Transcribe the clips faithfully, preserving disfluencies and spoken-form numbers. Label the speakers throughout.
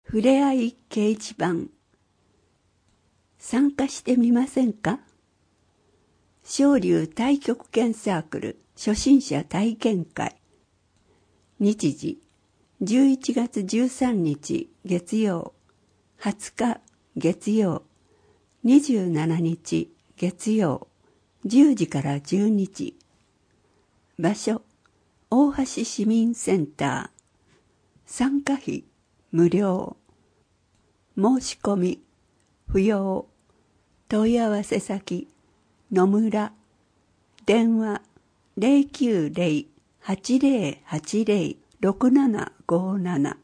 Speaker 1: ふれあい掲示板。参加してみませんか？昇龍太極拳サークル初心者体験会。日時じゅういちがつじゅうさんにち月曜、はつか月曜、にじゅうしちにち月曜、じゅうじからじゅうにじ。場所、大橋市民センター。参加費無料。申し込み不要。問い合わせ先野村。電話 ゼロきゅうゼロ はちゼロはちゼロ ろくななごなな。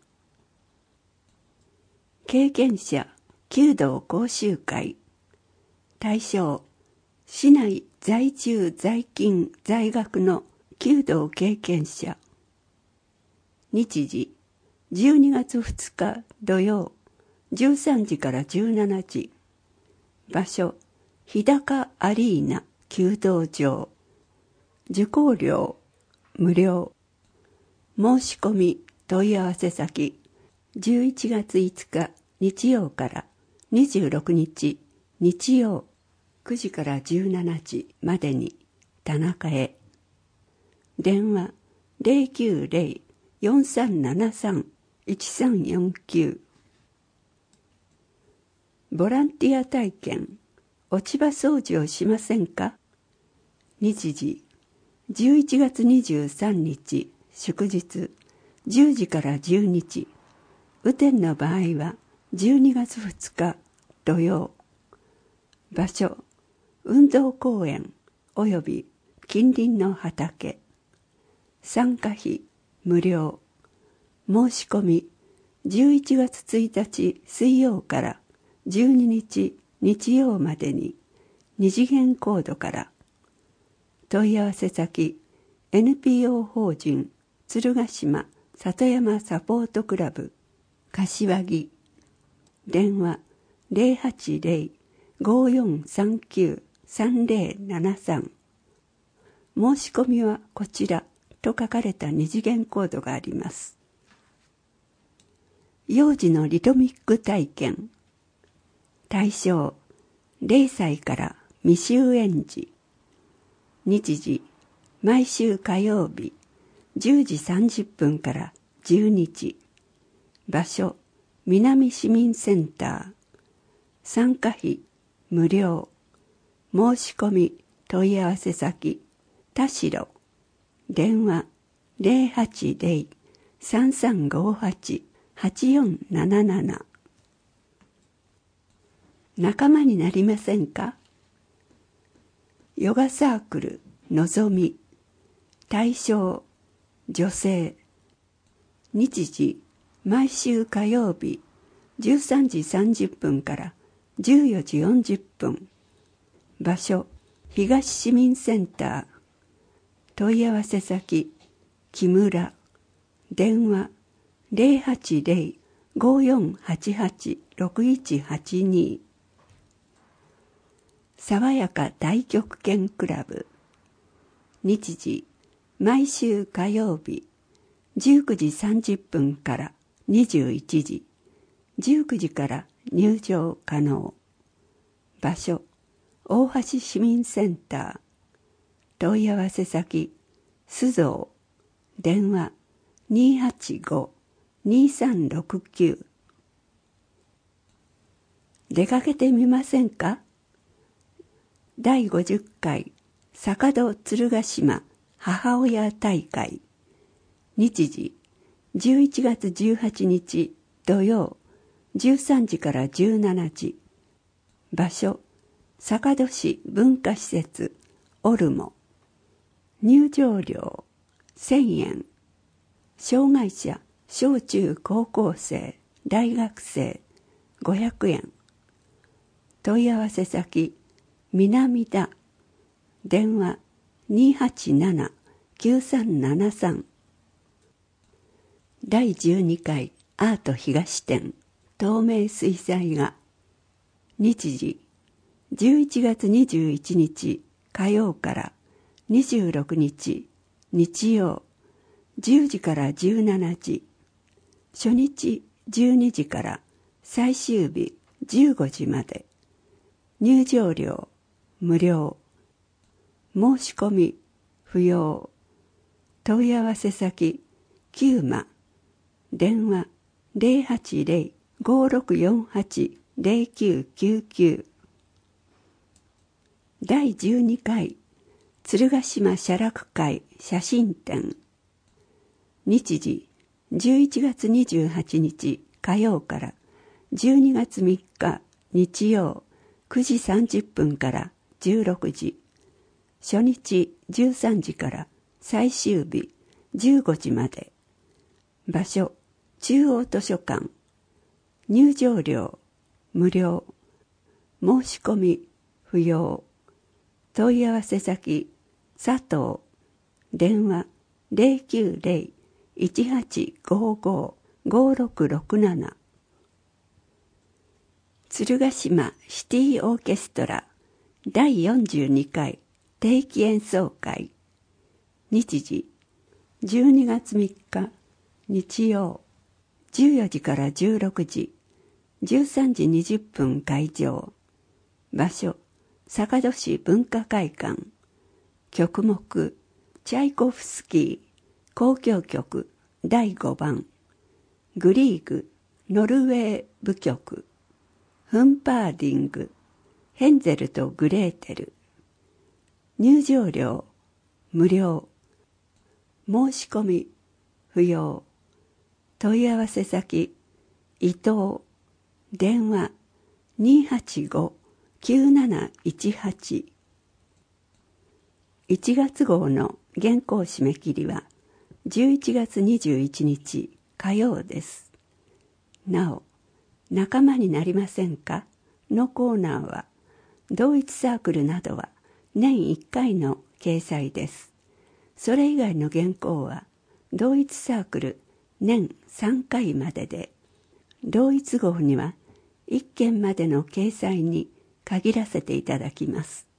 Speaker 1: 経験者弓道講習会。対象、市内在住在勤在学の弓道経験者。日時じゅうにがつふつか土曜、じゅうさんじからじゅうしちじ。場所、日高アリーナ弓道場。受講料無料。申し込み問い合わせ先、じゅういちがついつか日曜からにじゅうろくにち日曜、くじからじゅうしちじまでに田中へ。電話ゼロきゅうゼロ よんさんななさん いちさんよんきゅう。ボランティア体験、落ち葉掃除をしませんか？日時じゅういちがつにじゅうさんにち祝日、じゅうじからじゅうにじ。雨天の場合はじゅうにがつふつか土曜。場所、運動公園および近隣の畑。参加費無料。申し込みじゅういちがつついたち水曜からじゅうににち日曜までに二次元コードから。問い合わせ先 エヌピーオー 法人鶴ヶ島里山サポートクラブ柏木。電話ゼロはちゼロ ごよんさんきゅう さんゼロななさん。申し込みはこちらと書かれた二次元コードがあります。幼児のリトミック体験。対象、ゼロさいから未就園児。日時、毎週火曜日、じゅうじさんじゅっぷんからじゅうにじ。場所、南市民センター。参加費無料。申し込み問い合わせ先、田代。電話ゼロはちゼロ さんさんごはち はちよんなななな。仲間になりませんか？ヨガサークルのぞみ。対象、女性。日時、毎週火曜日、じゅうさんじさんじゅっぷんからじゅうよじよんじゅっぷん。場所、東市民センター。問い合わせ先、木村。電話、ゼロはちゼロ ごよんはちはち ろくいちはちに。爽やか太極拳クラブ。日時、毎週火曜日、じゅうくじさんじゅっぷんからにじゅういちじ、じゅうくじから入場可能。場所、大橋市民センター。問い合わせ先、須蔵。電話、にーはちご にーさんろくきゅう。出かけてみませんか？だいごじゅっかい坂戸鶴ヶ島母親大会。日時、じゅういちがつじゅうはちにち土曜、じゅうさんじからじゅうしちじ。場所、坂戸市文化施設オルモ。入場料せんえん。障害者小中高校生大学生ごひゃくえん。問い合わせ先、南田。電話にーはちなな きゅうさんななさん。だいじゅうにかいアート東展透明水彩画。日時、じゅういちがつにじゅういちにち火曜からにじゅうろくにち日曜、じゅうじからじゅうしちじ。初日じゅうにじから最終日じゅうごじまで。入場料無料。申し込み不要。問い合わせ先キューマ。電話 ゼロはちゼロ ごろくよんはち ゼロきゅうきゅうきゅう。だいじゅうにかい鶴ヶ島写楽会写真展。日時じゅういちがつにじゅうはちにち火曜からじゅうにがつみっか日曜くじさんじゅっぷんからじゅうろくじ。初日じゅうさんじから最終日じゅうごじまで。場所中央図書館。入場料無料。申し込み不要。問い合わせ先佐藤。電話 ゼロきゅうゼロ いちはちごご ごろくろくなな。鶴ヶ島シティオーケストラだいよんじゅうにかい定期演奏会。日時じゅうにがつみっか日曜じゅうよじからじゅうろくじ。じゅうさんじにじゅっぷん会場。場所坂戸市文化会館。曲目チャイコフスキー交響曲だいごばん。グリーグノルウェー舞曲。フンパーディングヘンゼルとグレーテル。入場料無料。申し込み不要。問い合わせ先伊藤。電話 にーはちご きゅうなないちはち。いちがつ号の原稿締め切りはじゅういちがつにじゅういちにち火曜です。なお、仲間になりませんかのコーナーは同一サークルなどは年いっかいの掲載です。それ以外の原稿は同一サークル年さんかいまでで、同一号にはいっけんまでの掲載に限らせていただきます。